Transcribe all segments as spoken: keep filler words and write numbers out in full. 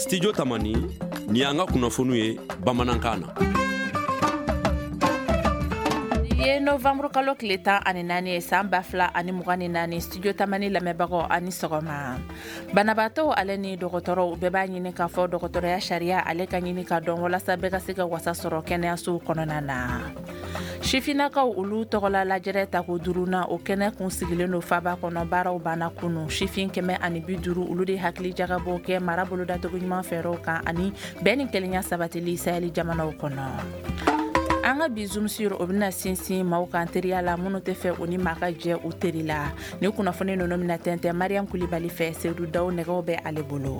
Studio Tamani ni an ka kunnafoniw ye bamanankan na. ye novembre kalo tile tan ani naani ye san ba fila ani mugan ni naani studio Tamani lamɛnbagaw ani sɔgɔma. Banabaatɔw ale ni dɔgɔtɔrɔw bɛɛ b'a ɲini k'a fɔ dɔgɔtɔrɔya sariya ale ka ɲini ka dɔn walasa bɛɛ ka se ka wasa sɔrɔ kɛnɛyasow kɔnɔna na. Sifinakaw olu tɔgɔla lajɛrɛ tako duruna o kɛnɛ kun sigilen do faba kɔnɔ baaraw banna kunu. Sifin kɛmɛ ani bi duuru olu de hakili jagabɔ kɛ mara bolodatogo ɲuman fɛɛrɛw kan ani bɛɛ ni kelenya sabatili Saheli jamanaw kɔnɔ. An ka bi Zoom sur o bɛna sinsin maaw kan teriya la minnu tɛ fɛ u ni maa ka jɛ u teri la. Ni kunnafoni ninnu mina tɛntɛn Mariam Kulibali fɛ Seydou Daw nɛgɛw bɛ ale bolo.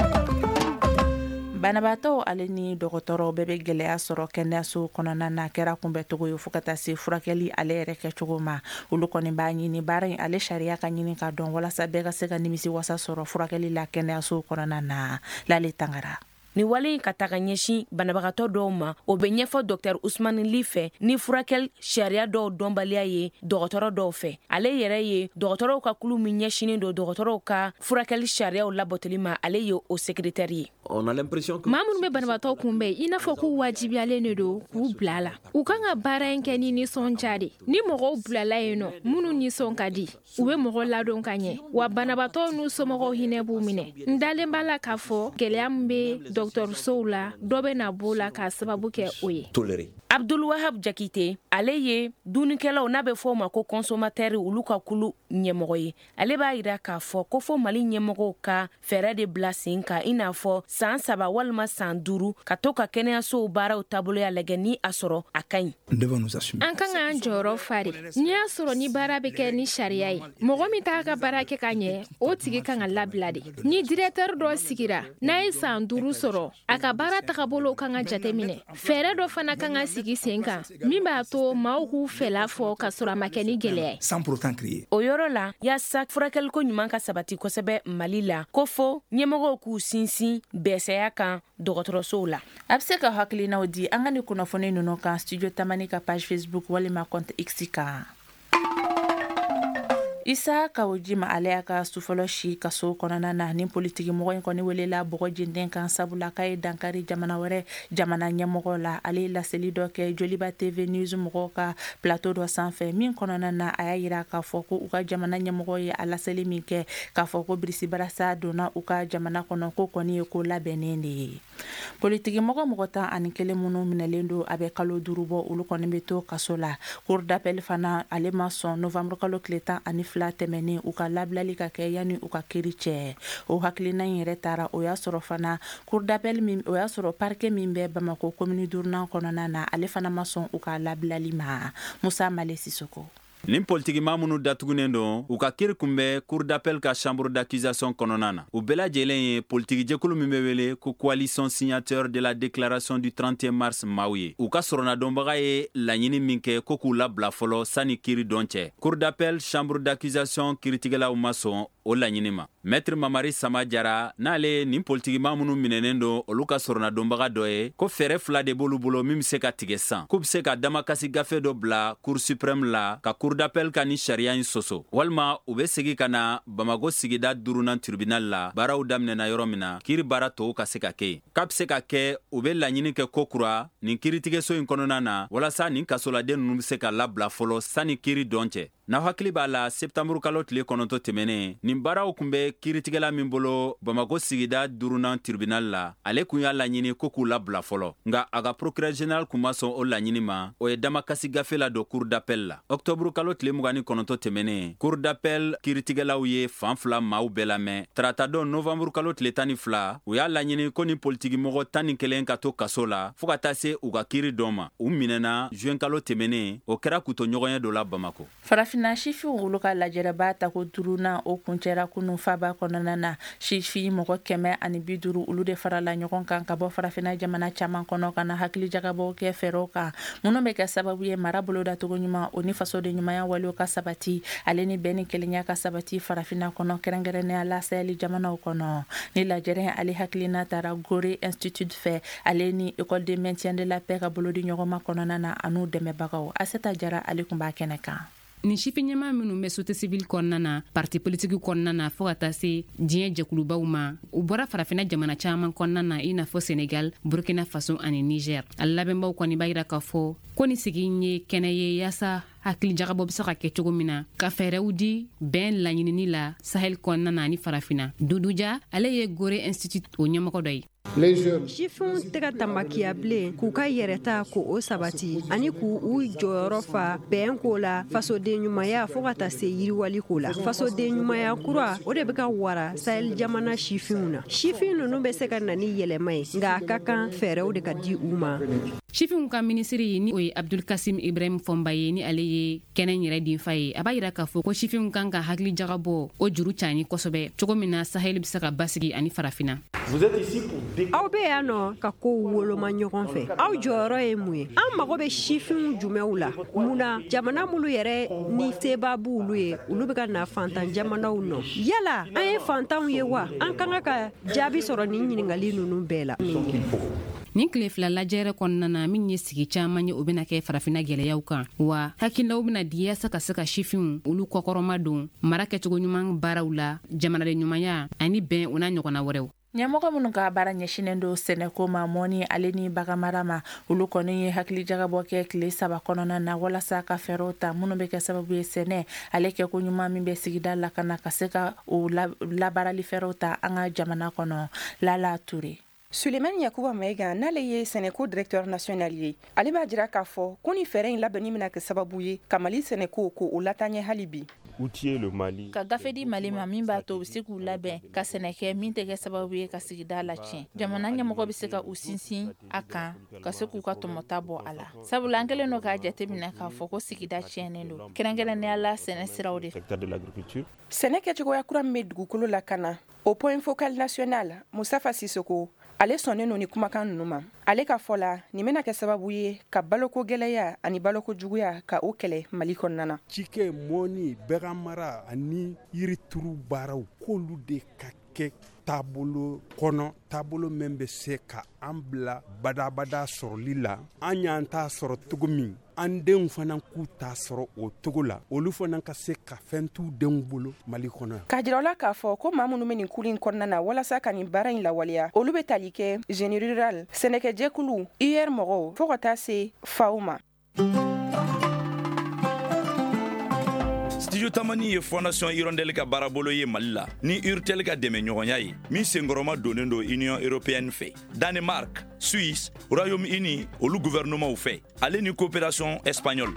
Banabaatɔw ale ni dɔgɔtɔrɔw bɛɛ bɛ gɛlɛya sɔrɔ kɛnɛyaso kɔnɔna na kɛra kunbɛncogo ye fo ka taa se furakɛli ale yɛrɛ kɛcogo ma. Olu kɔni b'a ɲini baara in ale sariya ka ɲini ka dɔn walasa bɛɛ ka se ka nimisi wasa sɔrɔ furakɛli la kɛnɛyaso kɔnɔna na. Lale Tangara. Ni wale in ka taga ɲɛsin banabagatɔ dɔw ma o bɛ ɲɛfɔ Dr Ousmane Ly fɛ ni furakɛli sariya dɔw dɔnbaliya ye dɔgɔtɔrɔ dɔw fɛ. Ale yɛrɛ ye dɔgɔtɔrɔw ka kulu min ɲɛsinin do dɔgɔtɔrɔw ka furakɛli sariyaw labatoli ma ale ye o secrétaire ye. On a l'impression que maa minnu bɛ banabagatɔ kunbɛn i n'a fɔ k'u wajibiyalen de don k'u bila la. U kan ka baara in kɛ ni nisɔndiya de. Ni mɔgɔw bilala yen nɔ minnu nisɔn ka di u bɛ mɔgɔ ladon ka ɲɛ wa banabagatɔ n'u somɔgɔw hinɛ b'u minɛ. N dalen b'a la k'a fɔ gɛlɛya min bɛ dɔgɔtɔrɔsow la dɔ bɛ na b'o la k'a sababu kɛ o ye. toléré. Abdul Wahab Jakite ale ye dunikɛlaw n'a bɛ fɔ o ma ko consommateur olu ka kulu ɲɛmɔgɔ ye. Ale b'a yira k'a fɔ ko fɔ Mali ɲɛmɔgɔw ka fɛɛrɛ de bila sen kan i n'a fɔ san saba walima san duuru ka to ka kɛnɛyasow baaraw taaboloya lajɛ ni a sɔrɔ a ka ɲi. An kan k'an jɔyɔrɔ fari. N'i y'a sɔrɔ ni baara bɛ kɛ ni sariya ye mɔgɔ min t'a ka baara kɛ ka ɲɛ o tigi kan ka labila de. Ni directeur dɔ sigira n'a ye san duuru sɔrɔ a ka baara tagabolo kan ka jateminɛ. Fɛɛrɛ dɔ fana kan ka sigi sen kan min b'a to maaw k'u fɛla fɔ ka sɔrɔ a ma kɛ ni gɛlɛya ye. O yɔrɔ la yaasa furakɛliko ɲuman ka sabati kosɛbɛ Mali la ko fɔ ɲɛmɔgɔw k'u sinsin bɛsɛya kan dɔgɔtɔrɔsow la. A bɛ se ka hakilinaw di an ka ni kunnafoni ninnu kan Studio Tamani ka page Facebook walima compte X kan. Isa Kawojima ale y'a ka sufɔlɔ si kaso kɔnɔna na ni politiki mɔgɔ in kɔni welela bɔgɔ jenden kan sabula k'a ye dankari jamana wɛrɛ jamana ɲɛmɔgɔ la. Ale ye laseli dɔ kɛ Joliba T V News mɔgɔw ka plateau dɔ sanfɛ min kɔnɔna na a y'a yira k'a fɔ ko u ka jamana ɲɛmɔgɔ ye a laseli min kɛ k'a fɔ ko Birisi Barasa donna u ka jamana kɔnɔ ko kɔni ye ko labɛnnen de ye. Politiki mɔgɔ mɔgɔ tan ani kelen minnu minɛlen don a bɛ kalo duuru bɔ olu kɔni bɛ to kaso la. Cour d'appel fana ale ma sɔn novembre kalo tile tan ani fila tɛmɛnen u ka labilali ka kɛ yanni u ka kiri cɛ. O hakilina in yɛrɛ taara o y'a sɔrɔ fana cour d'appel min o y'a sɔrɔ parquet min bɛ Bamako commune duurunan kɔnɔna na ale fana ma sɔn u ka labilali ma. Musa Male Sisoko. Nin politiki maa minnu datugunen don u ka kiri kunbɛ cour d'appel ka chambre d'accusation kɔnɔna na. U bɛɛ lajɛlen ye politiki jɛkulu min bɛ wele ko coalition signateur de la déclaration du trente et un mars maaw ye. U ka sɔrɔnadɔnbaga ye laɲini min kɛ ko k'u labila fɔlɔ sani kiri dɔn cɛ. Cour d'appel chambre d'accusation kiritigɛlaw ma sɔn o laɲini ma. Maître Mamari Sama Jara n'ale nin politiki maa minnu minɛnen don olu ka sɔrɔnadɔnbaga dɔ ye ko fɛɛrɛ fila de b'olu bolo min bɛ se ka tigɛ san. K'u bɛ se ka damakasi gafe dɔ bila cour suprême la ka cour d'appel ka ni sariya in sɔsɔ walima u bɛ segi ka na Bamako sigida duurunan tribunal la baaraw daminɛna yɔrɔ min na kiri baara tɔw ka se ka kɛ. K'a bɛ se ka kɛ u bɛ laɲini kɛ ko kura nin kiritigɛso in kɔnɔna na walasa nin kasoladen ninnu bɛ se ka labila fɔlɔ sani kiri dɔn cɛ. N'aw hakili b'a la septembre kalo tile kɔnɔntɔn tɛmɛnen nin baaraw kun bɛ kiritigɛla min bolo Bamako sigida duurunan tribunal la ale kun y'a laɲini ko k'u labila fɔlɔ nka a ka procureur général kun ma sɔn o laɲini ma o ye damakasi gafe la don cour d'appel la. Octobre kalo tile mugan ni kɔnɔntɔn tɛmɛnen cour d'appel kiritigɛlaw ye fan fila maaw bɛɛ lamɛn tarata don novembre kalo tile tan ni fila u y'a laɲini ko ni politiki mɔgɔ tan ni kelen ka to kaso la fo ka taa se u ka kiri dɔn ma. U minɛna juin kalo tɛmɛnen o kɛra kutɔɲɔgɔnya dɔ la Bamako. Farafina sifin olu ka lajɛrɛba tako duurunan o kuncɛra kunu faba kɔnɔna na. Sifin mɔgɔ kɛmɛ ani bi duuru olu de farala ɲɔgɔn kan ka bɔ farafina jamana caman kɔnɔ ka na hakili jagabɔ kɛ fɛɛrɛw kan minnu bɛ kɛ sababu ye mara bolodatogo ɲuman o ni fasoden ɲumanya walew ka sabati ale ni bɛɛ ni kelenya ka sabati farafina kɔnɔ kɛrɛnkɛrɛnnenya la Saheli jamanaw kɔnɔ. Ni lajɛrɛ ale hakilina taara Gore Institute fɛ ale ni école de maintien de la paix ka bolodi ɲɔgɔnma kɔnɔna na an'u dɛmɛbagaw. Aseta Jara ale kun b'a kɛnɛ kan. ni sifin ɲɛma minnu bɛ société civile kɔnɔna na parti politique kɔnɔna na fo ka taa se diɲɛ jɛkulubaw ma u bɔra farafina jamana caman kɔnɔna na i n'a fɔ Sénégal, Burkina Faso ani Niger. A labɛnbaw kɔni b'a yira k'a fɔ ko ni sigi ye kɛnɛ ye yaasa hakili jagabɔ bɛ se ka kɛ cogo min na ka fɛɛrɛw di bɛn laɲinini la Sahel kɔnɔna na ani farafina. Duduja ale ye Gore Institute o ɲɛmɔgɔ dɔ ye. Sifinw tɛgɛ tambakiya bilen k'u ka yɛrɛta ko o sabati ani k'u u jɔyɔrɔ fa bɛn ko la fasoden ɲumanya fo ka taa se yiriwali ko la. Fasoden ɲumanya kura o de bɛ ka wara Sahel jamana sifinw na. Sifin ninnu bɛ se ka na ni yɛlɛma ye nka a ka kan fɛɛrɛw de ka di u ma. Sifinw ka minisiri ni o ye Abdul Kasim Ibrahim Fomba ye ni ale ye kɛnɛ yɛrɛ din fa ye. A b'a yira k'a fɔ ko sifinw kan ka hakili jagabɔ o juru cani kosɛbɛ cogo min na Sahel bɛ se ka basigi ani farafina. Aw bɛ yan nɔ ka ko woloma ɲɔgɔn fɛ. Aw jɔyɔrɔ ye mun ye? An mago bɛ sifinw jumɛnw la. Munna jamana minnu yɛrɛ ni seba b'olu ye olu bɛ ka na fantan jamanaw nɔ. Yala an ye fantanw ye wa? An kan ka jaabi sɔrɔ nin ɲininkali ninnu bɛɛ la. Nin tile fila lajɛrɛ kɔnɔna na min ye sigi caman ye o bɛna kɛ farafina gɛlɛyaw kan wa hakililaw bɛna di yaasa ka se ka sifinw olu kɔkɔrɔma don mara kɛcogo ɲuman baaraw la jamanaden ɲumanya ani bɛn o n'a ɲɔgɔnna wɛrɛw. ɲɛmɔgɔ minnu ka baara ɲɛsinen don sɛnɛko ma mɔni ale ni baganmara ma olu kɔni ye hakili jagabɔ kɛ tile saba kɔnɔna na walasa ka fɛɛrɛw ta minnu bɛ kɛ sababu ye sɛnɛ ale kɛ ko ɲuman min bɛ sigida lakana ka se ka o labaarali fɛɛrɛw ta an ka jamana kɔnɔ. Lala Ture. Sulemani Yakuba Maïga n'ale ye Sɛnɛko directeur national ye ale b'a jira k'a fɔ ko ni fɛɛrɛ in labɛnni bɛna kɛ sababu ye ka Mali sɛnɛko ko o lataaɲɛ hali bi. Ka gafe di Mali ma min b'a to u bɛ se k'u labɛn ka sɛnɛ kɛ min tɛ kɛ sababu ye ka sigida la tiɲɛ. Jamana ɲɛmɔgɔ bɛ se ka u sinsin a kan ka se k'u ka tɔmɔta bɔ a la. Sabula an kɛlen don k'a jateminɛ k'a fɔ ko sigida tiɲɛnen don. Kɛrɛnkɛrɛnnenya la sɛnɛ siraw de. Sɛnɛ kɛcogoya kura min bɛ dugukolo lakana au point focal national Mustafa Sisoko ale sɔnnen no ni kumakan ninnu ma. Ale ka fɔ la nin bɛna kɛ sababu ye ka baloko gɛlɛya ani baloko juguya ka o kɛlɛ Mali kɔnɔna na. Cikɛ mɔni bɛgan mara ani yirituru baaraw k'olu de ka kɛ taabolo kɔnɔ taabolo min bɛ se ka an bila badabada sɔrɔli la an y'an t'a sɔrɔ cogo min an denw fana k'u t'a sɔrɔ o cogo la olu fana ka se ka fɛn t'u denw bolo Mali kɔnɔ. K'a jira la k'a fɔ ko maa minnu bɛ nin kulu in kɔnɔna na walasa ka nin baara in lawaleya olu bɛ tali kɛ génie rural sɛnɛkɛjɛkulu I R mɔgɔw fo ka taa se F A O ma. Studio Tamani ye Fondation Hirondelle ka baarabolo ye Mali la ni Urtel ka dɛmɛ ɲɔgɔnya ye min senkɔrɔma donnen don Union Européenne fɛ, Danemark, Suisse, Royaume-Uni olu gouvernement fɛ ale ni coopération espagnole.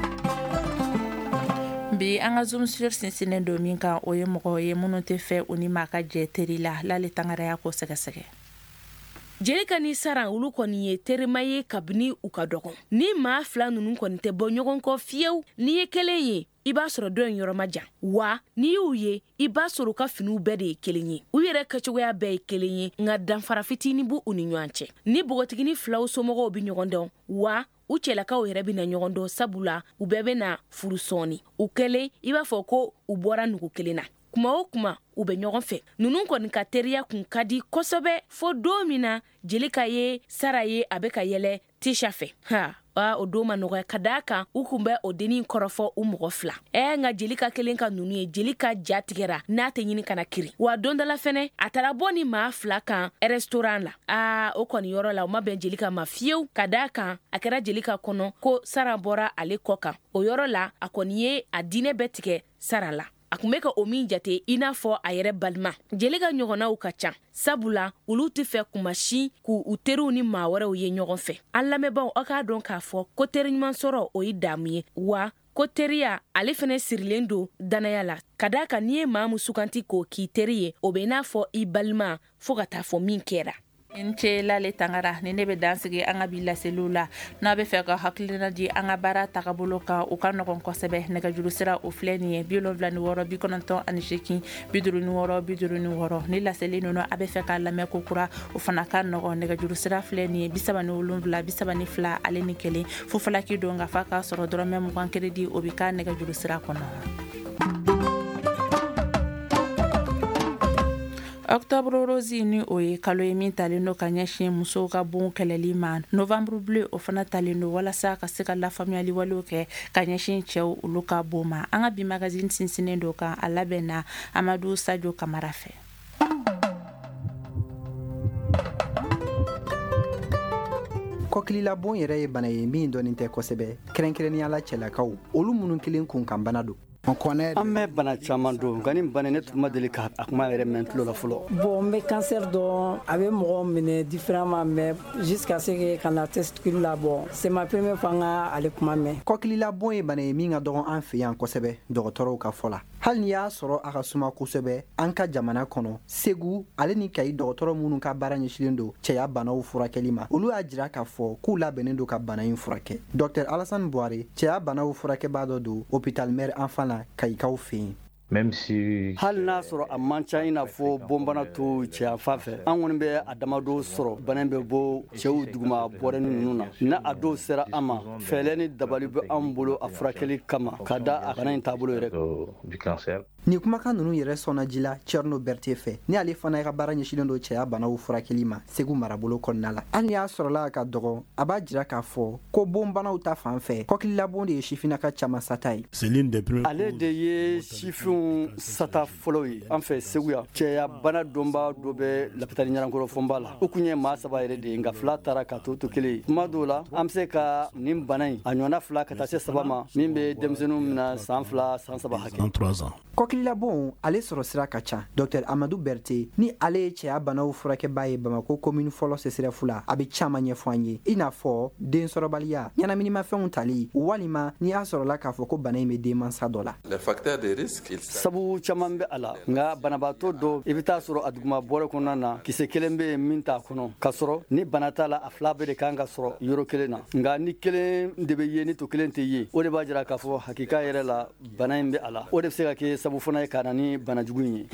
Bi an ka zoom sur sinsinnen don min kan o ye mɔgɔ ye minnu tɛ fɛ u ni maa ka jɛ teri la l'ale tangara ko sɛgɛsɛgɛ. Jelika ni Saran olu kɔni ye terima ye kabini u ka dɔgɔn. Ni maa fila ninnu kɔni tɛ bɔ ɲɔgɔn kɔ fiyewu ni ye kelen ye i b'a sɔrɔ dɔ in yɔrɔ ma jan wa ni y'u ye i b'a sɔrɔ u ka finiw bɛɛ de ye kelen ye u yɛrɛ kɛcogoya bɛɛ ye kelen ye nka danfara fitinin b'u u ni ɲɔgɔn cɛ ni bogotigini filaw somɔgɔw bɛ ɲɔgɔn dɔn wa u cɛlakaw yɛrɛ bɛ na ɲɔgɔn dɔn sabula u bɛɛ bɛ na furu sɔɔni u kelen i b'a fɔ ko u bɔra nugu kelen na kuma o kuma u bɛ ɲɔgɔn fɛ ninnu kɔni ka teriya kun ka di kosɛbɛ fo don min na Jelika ye Sara ye a bɛ ka yɛlɛ Tisha fɛ ha wa o don ma nɔgɔya ka d'a kan u kun bɛ o dennin kɔrɔfɔ u mɔgɔ fila ɛ nka Jelika kelen ka ninnu ye Jelika ja tigɛra n'a tɛ ɲini kana kiri wa don dɔ la fɛnɛ a taara bɔ ni maa fila kan restaurant la aa o kɔni yɔrɔ la o ma bɛn Jelika ma fiyewu ka d'a kan a kɛra Jelika kɔnɔ ko Sara bɔra ale kɔ kan o yɔrɔ la a kɔni ye a diinɛ bɛɛ tigɛ Sara la a kun bɛ ka o min jate i n'a fɔ a yɛrɛ balima Jelika ɲɔgɔnnaw ka ca sabula olu tɛ fɛ kuma si k'u u teriw ni maa wɛrɛw ye ɲɔgɔn fɛ an lamɛnbaaw aw k'a dɔn k'a fɔ ko teri ɲuman sɔrɔ o ye damu ye wa ko teriya ale fɛnɛ sirilen don danaya la ka d'a kan n'i ye maa min suganti k'o k'i teri ye o bɛ i n'a fɔ i balima fo ka taa fɔ min kɛra. N cɛ lale tangara ni ne bɛ dansigi an ka bi laseliw la n'a bɛ fɛ ka hakilina di an ka baara tagabolo kan u ka nɔgɔn kosɛbɛ nɛgɛjuru sira o filɛ nin ye bi wolonwula ni wɔɔrɔ bi kɔnɔntɔn ani seegin bi duuru ni wɔɔrɔ bi duuru ni wɔɔrɔ ni laseli ninnu a bɛ fɛ k'a lamɛn ko kura o fana ka nɔgɔn nɛgɛjuru sira filɛ nin ye bi saba ni wolonwula bi saba ni fila ale ni kelen fo falaki don ka fa k'a sɔrɔ dɔrɔmɛ mugan keredi o bɛ k'a nɛgɛjuru sira kɔnɔ. Octobre Rosi ni o ye kalo ye min talen no ka ɲɛsin musow ka bon kɛlɛli ma. Novembre bleu o fana talen no walasa ka se ka lafaamuyali walew kɛ ka ɲɛsin cɛw olu ka bon ma. An ka bi magazine sinsinen do kan a labɛnna Amadou Sadio Kamara fɛ. Kɔkilila bon yɛrɛ ye bana ye min dɔnnen tɛ kosɛbɛ kɛrɛnkɛrɛnnenya la cɛlakaw olu minnu kelen kun kan bana do. On connaît an bɛ bana caman don nka ni bana ne tun ma deli ka a kuma yɛrɛ mɛn tulo la fɔlɔ. Bon n bɛ cancer dɔn a bɛ mɔgɔ minɛ différemment mais jusqu'à ce que ka na testicule la bɔ c'est ma première fois n ka ale kuma mɛn. Kɔkilila bon ye bana ye min ka dɔgɔn an fɛ yan kosɛbɛ dɔgɔtɔrɔw ka fɔ la. Hali ni y'a sɔrɔ a ka suma kosɛbɛ an ka jamana kɔnɔ Segu ale ni Kayi dɔgɔtɔrɔ minnu ka baara ɲɛsilen do cɛya banaw furakɛli ma olu y'a jira k'a fɔ k'u labɛnnen do ka bana in furakɛ. Docteur Alassane Boire cɛya banaw furakɛbaa dɔ do hôpital Mère Enfant la Kayikaw fɛ yen. Même si hali n'a sɔrɔ a man ca i n'a fɔ bonbana to cɛya fan fɛ an kɔni bɛ a damadɔ sɔrɔ bana bɛ bɔ cɛw duguma bɔrɛni ninnu na ni a dɔw sera an ma fɛɛrɛ ni dabali bɛ an bolo a furakɛli kama ka da a bana in taabolo yɛrɛ. Ni kumakan ninnu yɛrɛ sɔnna ji la Thierno Bertier fɛ ni ale fana ye ka baara ɲɛsilen do cɛya banaw furakɛli ma Segu marabolo kɔnɔna la. Hali y'a sɔrɔla a ka dɔgɔ a b'a jira k'a fɔ ko bonbanaw ta fan fɛ kɔkililabon de ye sifinnaka caman sata ye. Ale de ye sifinw sata fɔlɔ ye an fɛ Segu yan cɛya bana dɔnba dɔ bɛ lapitali ɲarankɔrɔ fɔnba la o kun ye maa saba yɛrɛ de ye nka fila taara ka to to kelen ye kuma dɔw la an bɛ se ka nin bana in a ɲɔgɔnna fila ka taa se saba ma min bɛ denmisɛnninw mina san fila san saba hakɛ. Kɔkililabon ale sɔrɔ sira ka ca Docteur Amadou Berté ni ale ye cɛya banaw furakɛbaa ye Bamako commune fɔlɔ Sesirɛfu la a bɛ caman ɲɛfɔ an ye i n'a fɔ densɔrɔbaliya ɲɛnaminimafɛnw tali walima ni y'a sɔrɔla k'a fɔ ko bana in bɛ denmansa dɔ la. Sabu caman bɛ a la nka banabaatɔ dɔ i bɛ taa sɔrɔ a duguma bɔrɛ kɔnɔna na kisɛ kelen bɛ yen min t'a kɔnɔ ka sɔrɔ ni bana t'a la a fila bɛɛ de kan ka sɔrɔ yɔrɔ kelen na nka ni kelen de bɛ ye ni to kelen tɛ ye o de b'a jira k'a fɔ hakika yɛrɛ la bana in bɛ a la o de bɛ se ka kɛ sabu fana ye ka na ni bana jugu in ye.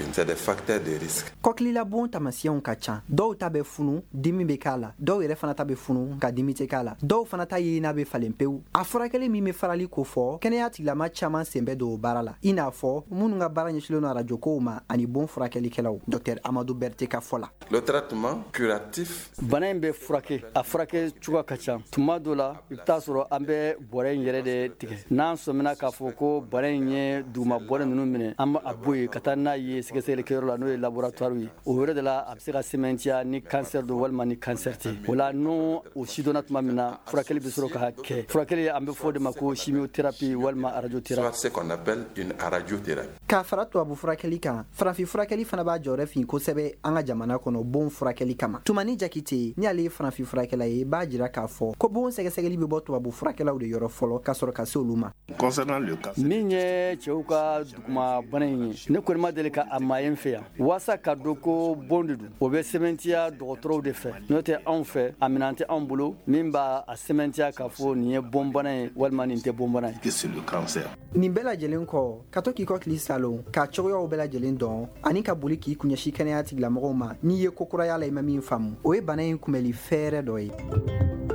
Kɔkililabon tamasiyɛnw ka ca dɔw ta bɛ funu dimi bɛ k'a la dɔw yɛrɛ fana ta bɛ funu ka dimi tɛ k'a la dɔw fana ta ye n'a bɛ falen pewu a furakɛli min bɛ farali ko fɔ kɛnɛya tigilama caman sen bɛ don o baara la i n'a fɔ minnu ka baara ɲɛsilen no radio kow ma ani bon furakɛlikɛlaw Docteur Amadou Berté ka fɔ la. Le traitement curatif bana in bɛ furakɛ a furakɛ cogoya ka ca tuma dɔ la i bɛ taa sɔrɔ an bɛ bɔrɛ in yɛrɛ de tigɛ n'an sɔmina k'a fɔ ko bana in ye duguma bɔrɛ ninnu minɛ an b'a bɔ yen ka taa n'a ye sɛgɛsɛgɛlikɛyɔrɔ la n'o ye laboratoire ye o yɔrɔ de la a bɛ se ka sɛmɛntiya ni cancer do walima ni cancer tɛ o la n'o o si dɔnna tuma min na furakɛli bɛ sɔrɔ ka kɛ furakɛli an bɛ fɔ o de ma ko chimiothérapie walima radiothérapie. C'est ce qu'on appelle une radiothérapie. K'a fara tubabu furakɛli kan farafin furakɛli fana b'a jɔyɔrɔ fin kosɛbɛ an ka jamana kɔnɔ bon furakɛli kama Tumani Jakite ni ale ye farafin furakɛla ye b'a jira k'a fɔ ko bon sɛgɛsɛgɛli bɛ bɔ tubabu furakɛlaw de yɔrɔ fɔlɔ ka sɔrɔ ka se olu ma. Min ye cɛw ka duguma bana in ye ne kɔni ma deli ka a maa ye n fɛ yan waasa ka dɔn ko bon de don o bɛ sɛbɛntiya dɔgɔtɔrɔw de fɛ n'o tɛ anw fɛ a minɛn tɛ anw bolo min b'a a sɛbɛntiya k'a fɔ nin ye bon bana ye walima nin tɛ bon bana ye. Nin bɛɛ lajɛlen kɔ ka to k'i kɔkili salon ka cogoyaw bɛɛ lajɛlen dɔn ani ka boli k'i kunɲɛsi kɛnɛya tigilamɔgɔw ma n'i ye kokuraya la i ma min faamu o ye bana in kunbɛli fɛɛrɛ dɔ ye.